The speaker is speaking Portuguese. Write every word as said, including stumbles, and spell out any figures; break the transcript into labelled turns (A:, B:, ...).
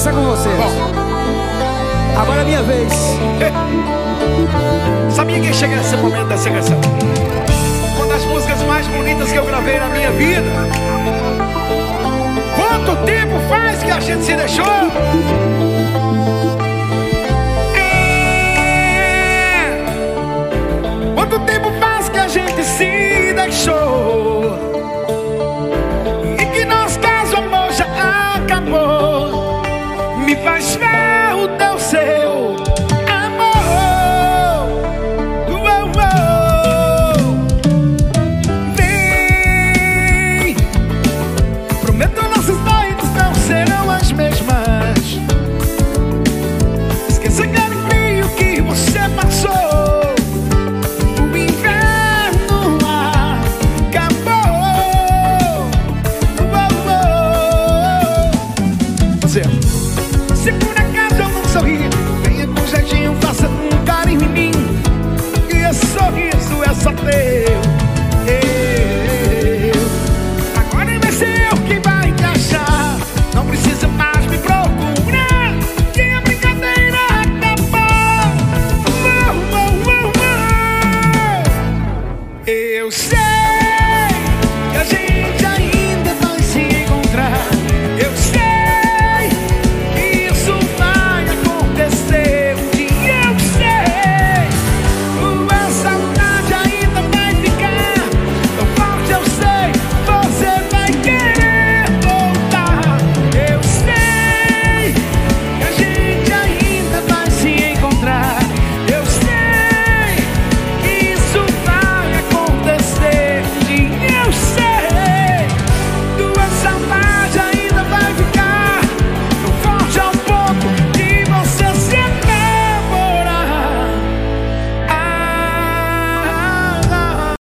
A: começar com vocês.
B: Bom,
A: agora é minha vez.
B: sabia que chega nesse momento dessa canção? Uma das músicas mais bonitas que eu gravei na minha vida. Quanto tempo faz que a gente se deixou? É. Quanto tempo faz que a gente se deixou?